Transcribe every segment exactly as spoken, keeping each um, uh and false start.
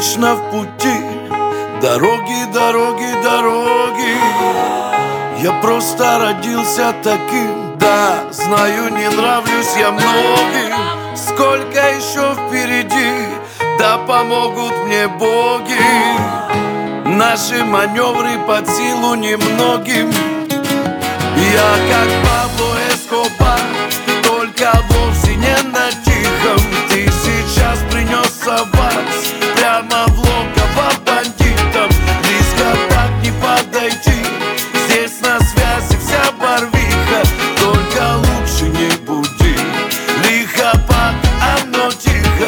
вечно в пути. Дороги, дороги, дороги. Я просто родился таким. Да, знаю, не нравлюсь я многим. Сколько еще впереди, да помогут мне боги. Наши маневры под силу немногим. Я как Пабло Эскобар, только вовсе не на тихом. Ты сейчас принес аванс прямо в логово бандитам. Близко так не подойти, здесь на связи вся барвиха. Только лучше не буди, лихо пока оно тихо.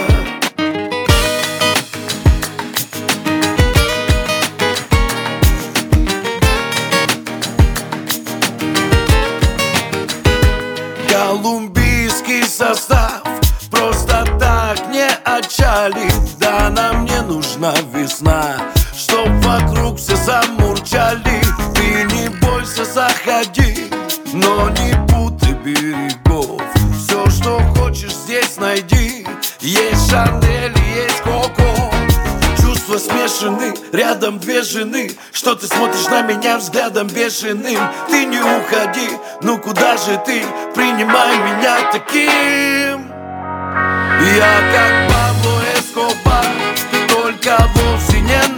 Колумбийский состав просто так не отчалит. Да, нам не нужна весна, чтоб вокруг все замурчали. Ты не бойся, заходи, но не путай берегов. Все, что хочешь, здесь найди. Есть Шанель, есть Коко. Чувства смешаны, рядом две жены. Что ты смотришь на меня взглядом бешеным? Ты не уходи, ну куда же ты? Принимай меня таким. Я как Пабло Эскобар, только вовсе не